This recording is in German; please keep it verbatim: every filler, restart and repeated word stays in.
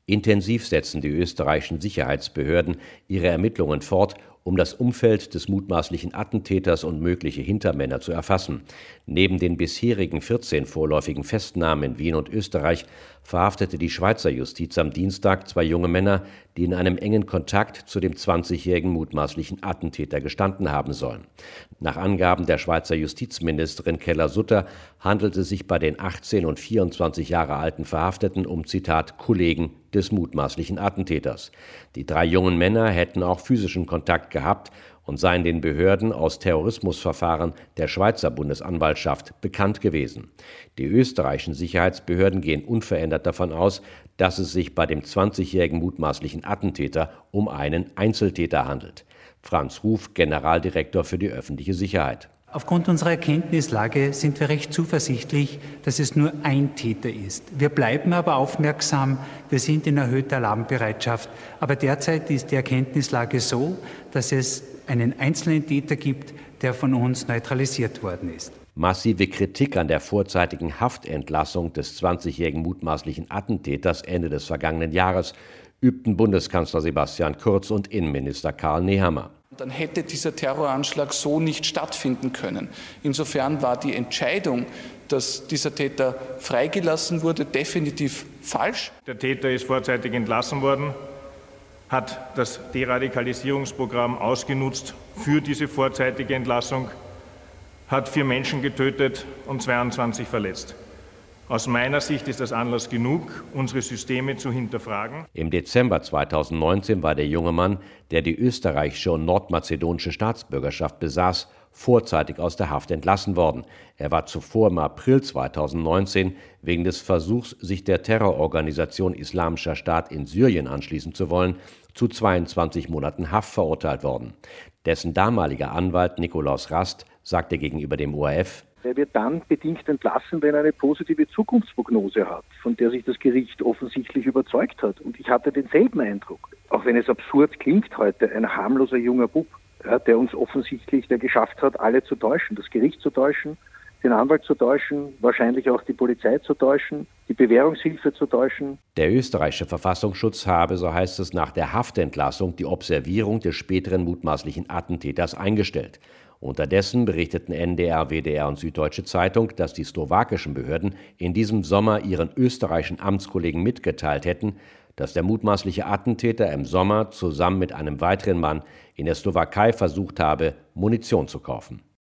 Intensiv setzen die österreichischen Sicherheitsbehörden ihre Ermittlungen fort, um das Umfeld des mutmaßlichen Attentäters und mögliche Hintermänner zu erfassen. Neben den bisherigen vierzehn vorläufigen Festnahmen in Wien und Österreich verhaftete die Schweizer Justiz am Dienstag zwei junge Männer, die in einem engen Kontakt zu dem zwanzigjährigen mutmaßlichen Attentäter gestanden haben sollen. Nach Angaben der Schweizer Justizministerin Keller-Sutter handelt es sich bei den achtzehn und vierundzwanzig Jahre alten Verhafteten um, Zitat, Kollegen des mutmaßlichen Attentäters. Die drei jungen Männer hätten auch physischen Kontakt gehabt und seien den Behörden aus Terrorismusverfahren der Schweizer Bundesanwaltschaft bekannt gewesen. Die österreichischen Sicherheitsbehörden gehen unverändert davon aus, dass es sich bei dem zwanzigjährigen mutmaßlichen Attentäter um einen Einzeltäter handelt. Franz Ruf, Generaldirektor für die öffentliche Sicherheit. Aufgrund unserer Erkenntnislage sind wir recht zuversichtlich, dass es nur ein Täter ist. Wir bleiben aber aufmerksam, wir sind in erhöhter Alarmbereitschaft. Aber derzeit ist die Erkenntnislage so, dass es einen einzelnen Täter gibt, der von uns neutralisiert worden ist. Massive Kritik an der vorzeitigen Haftentlassung des zwanzigjährigen mutmaßlichen Attentäters Ende des vergangenen Jahres übten Bundeskanzler Sebastian Kurz und Innenminister Karl Nehammer. Dann hätte dieser Terroranschlag so nicht stattfinden können. Insofern war die Entscheidung, dass dieser Täter freigelassen wurde, definitiv falsch. Der Täter ist vorzeitig entlassen worden, hat das Deradikalisierungsprogramm ausgenutzt für diese vorzeitige Entlassung, hat vier Menschen getötet und zweiundzwanzig verletzt. Aus meiner Sicht ist das Anlass genug, unsere Systeme zu hinterfragen. Im Dezember zweitausendneunzehn war der junge Mann, der die österreichische und nordmazedonische Staatsbürgerschaft besaß, vorzeitig aus der Haft entlassen worden. Er war zuvor im April zweitausendneunzehn wegen des Versuchs, sich der Terrororganisation Islamischer Staat in Syrien anschließen zu wollen, zu zweiundzwanzig Monaten Haft verurteilt worden. Dessen damaliger Anwalt Nikolaus Rast sagte gegenüber dem O R F: Er wird dann bedingt entlassen, wenn er eine positive Zukunftsprognose hat, von der sich das Gericht offensichtlich überzeugt hat. Und ich hatte denselben Eindruck. Auch wenn es absurd klingt heute, ein harmloser junger Bub, ja, der uns offensichtlich, der geschafft hat, alle zu täuschen, das Gericht zu täuschen, den Anwalt zu täuschen, wahrscheinlich auch die Polizei zu täuschen, die Bewährungshilfe zu täuschen. Der österreichische Verfassungsschutz habe, so heißt es, nach der Haftentlassung die Observierung des späteren mutmaßlichen Attentäters eingestellt. Unterdessen berichteten N D R, W D R und Süddeutsche Zeitung, dass die slowakischen Behörden in diesem Sommer ihren österreichischen Amtskollegen mitgeteilt hätten, dass der mutmaßliche Attentäter im Sommer zusammen mit einem weiteren Mann in der Slowakei versucht habe, Munition zu kaufen.